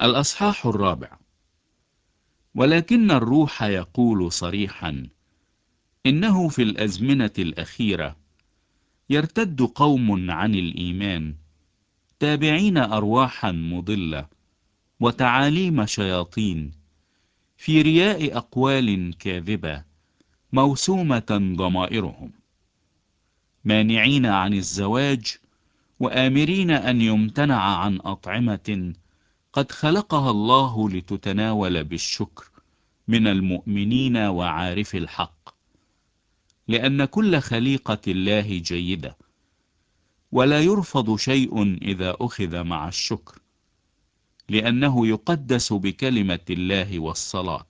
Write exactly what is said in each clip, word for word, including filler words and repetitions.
الأصحاح الرابع. ولكن الروح يقول صريحا إنه في الأزمنة الأخيرة يرتد قوم عن الإيمان، تابعين أرواحا مضلة وتعاليم شياطين، في رياء أقوال كاذبة موسومة ضمائرهم، مانعين عن الزواج وآمرين أن يمتنع عن أطعمة قد خلقها الله لتتناول بالشكر من المؤمنين وعارف الحق، لأن كل خليقة الله جيدة، ولا يرفض شيء إذا أخذ مع الشكر، لأنه يقدس بكلمة الله والصلاة.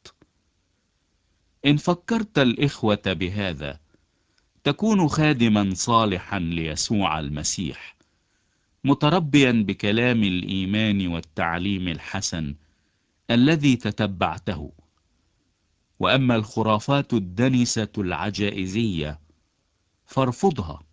إن فكرت الإخوة بهذا تكون خادما صالحا ليسوع المسيح، متربيا بكلام الإيمان والتعليم الحسن الذي تتبعته. وأما الخرافات الدنسة العجائزية فارفضها،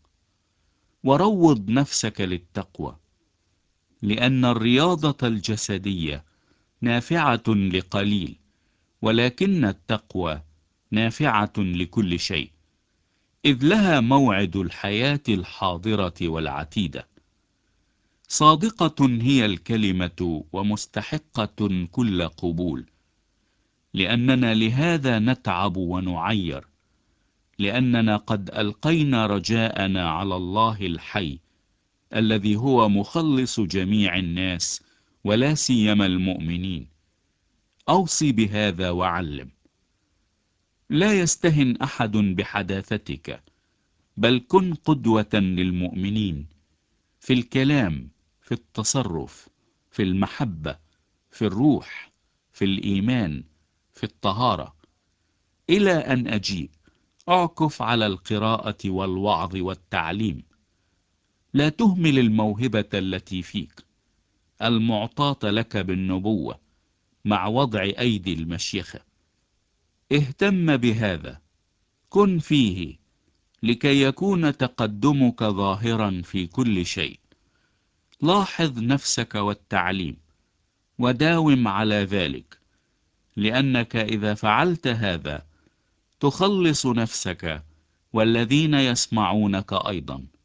وروض نفسك للتقوى، لأن الرياضة الجسدية نافعة لقليل، ولكن التقوى نافعة لكل شيء، إذ لها موعد الحياة الحاضرة والعتيدة. صادقة هي الكلمة ومستحقة كل قبول، لأننا لهذا نتعب ونعير، لأننا قد ألقينا رجاءنا على الله الحي الذي هو مخلص جميع الناس ولا سيما المؤمنين. أوصي بهذا وعلم. لا يستهن أحد بحداثتك، بل كن قدوة للمؤمنين في الكلام، في التصرف، في المحبة، في الروح، في الإيمان، في الطهارة. إلى أن أجيء أعكف على القراءة والوعظ والتعليم. لا تهمل الموهبة التي فيك المعطاة لك بالنبوة مع وضع أيدي المشيخة. اهتم بهذا، كن فيه، لكي يكون تقدمك ظاهرا في كل شيء. لاحظ نفسك والتعليم، وداوم على ذلك، لأنك إذا فعلت هذا تخلص نفسك والذين يسمعونك أيضا.